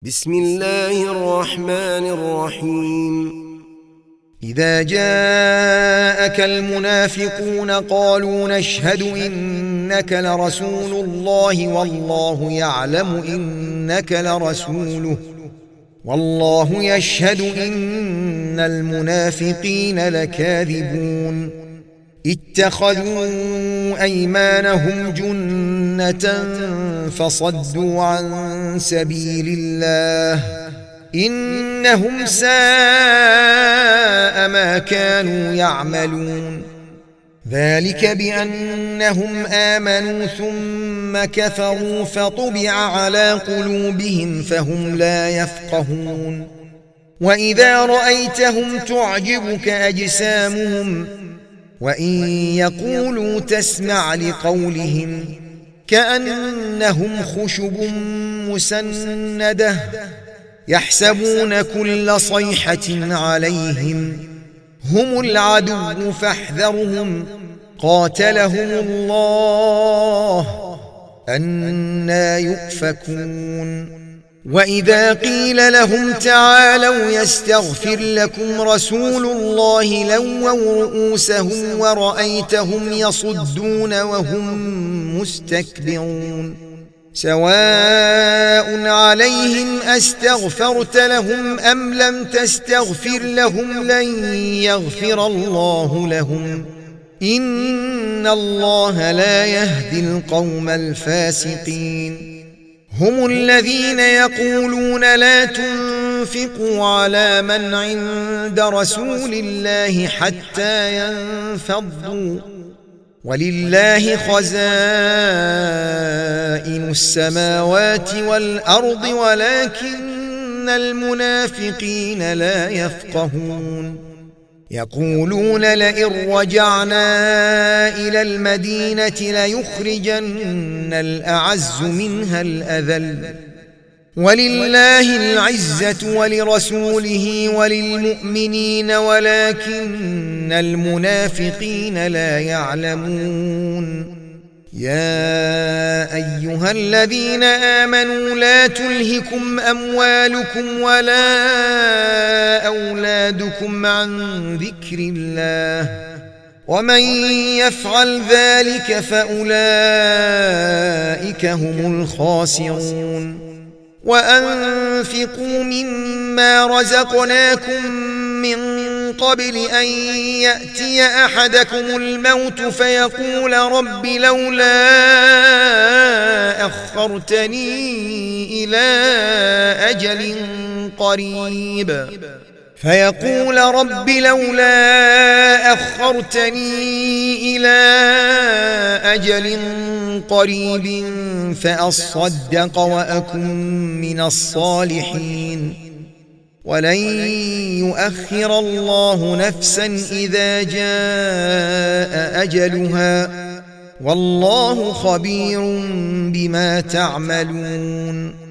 بسم الله الرحمن الرحيم. إذا جاءك المنافقون قالوا نشهد إنك لرسول الله والله يعلم إنك لرسوله والله يشهد إن المنافقين لكاذبون اتخذوا أيمانهم جنة فصدوا عن سبيل الله إنهم ساء ما كانوا يعملون ذلك بأنهم آمنوا ثم كفروا فطبع على قلوبهم فهم لا يفقهون وإذا رأيتهم تعجبك أجسامهم وإن يقولوا تسمع لقولهم كأنهم خشب مسندة يحسبون كل صيحة عليهم هم العدو فاحذرهم قاتلهم الله أنى يؤفكون وإذا قيل لهم تعالوا يستغفر لكم رسول الله لووا رؤوسهم ورأيتهم يصدون وهم مستكبرون سواء عليهم أستغفرت لهم أم لم تستغفر لهم لن يغفر الله لهم إن الله لا يهدي القوم الفاسقين هم الذين يقولون لا تنفقوا على من عند رسول الله حتى ينفضوا ولله خزائن السماوات والأرض ولكن المنافقين لا يفقهون يقولون لئن رجعنا إلى المدينة ليخرجن الأعز منها الأذل ولله العزة ولرسوله وللمؤمنين ولكن المنافقين لا يعلمون يا أيها الذين آمنوا لا تلهكم أموالكم ولا أولادكم عن ذكر الله ومن يفعل ذلك فأولئك هم الخاسرون وأنفقوا مما رزقناكم من قبل أن يأتي أحدكم الموت فيقول رب لولا أخرتني إلى أجل قريب فأصدق وأكن من الصالحين ولن يؤخر الله نفسا إذا جاء أجلها والله خبير بما تعملون